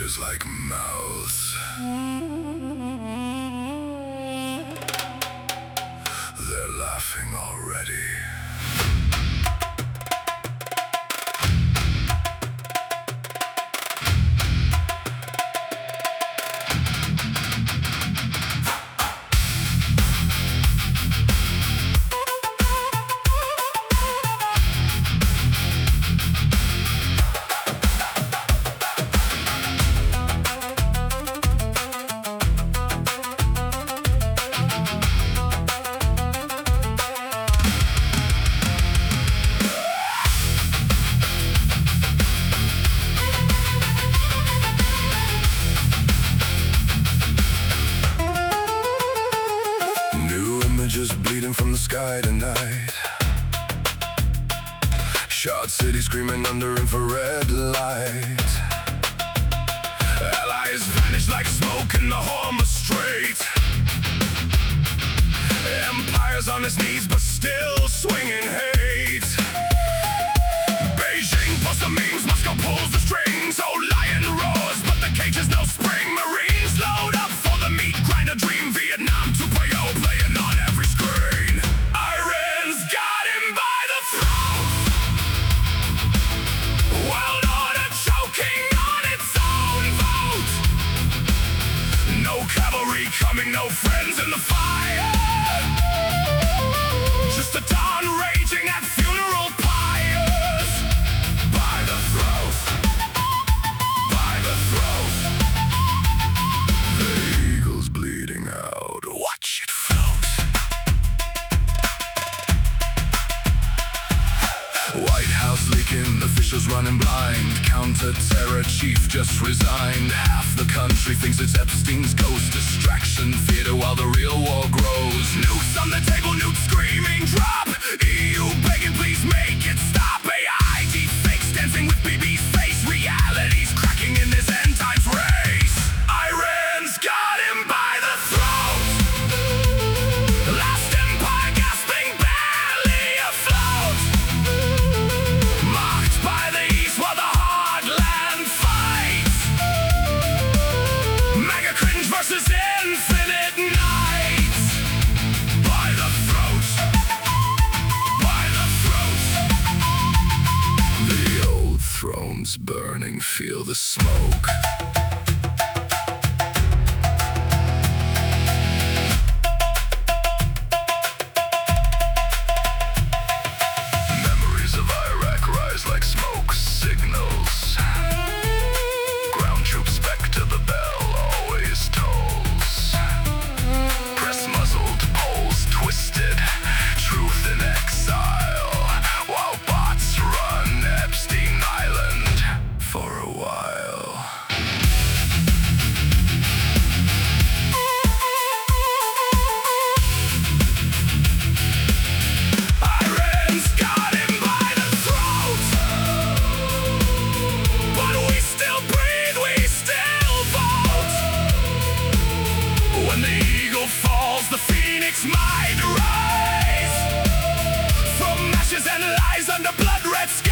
fingers like mouths. They're laughing already. Just bleeding from the sky tonight. Shard City screaming under infrared light. Allies vanish like smoke in the Hormuz Strait. Empires on its knees but still swinging hate. Beijing posts the memes, Moscow pulls the strings. Oh, lion roars, but the cage is no spring. Marines load up for the meat grinder dream. Vietnam 2.0 playing on every screen. Iran's got him by the throat. World order choking on its own vote. No cavalry coming, no friends in the fire. Just a dawn raging at funeral pyres. By the throat. By the throat. The eagle's bleeding out. Watch it float. White House leaking, officials running blind. Counter-terror chief just resigned. Half the country thinks it's Epstein's ghost. Distraction, theater while the real war grows. Nukes on the table, nukes screaming drop. EU begging please make it stop. AI deepfakes dancing with BB's face. Reality's cracking in this end times race. Iran's got him by the throat. The last empire gasping, barely afloat. Mocked by the east while the heartland fights. Mega cringe versus infinite nights. By the throat. By the throat. The old throne's burning, feel the smoke. Memories of Iraq rise like smoke signals. Ground troops back to the bell always tolls. Press muzzled, poles twisted, truth in exile. While bots run Epstein Island for a while. Iran's got him by the throat. But we still breathe, we still vote. When the eagle falls, the phoenix might rise. From ashes and lies under blood red skies.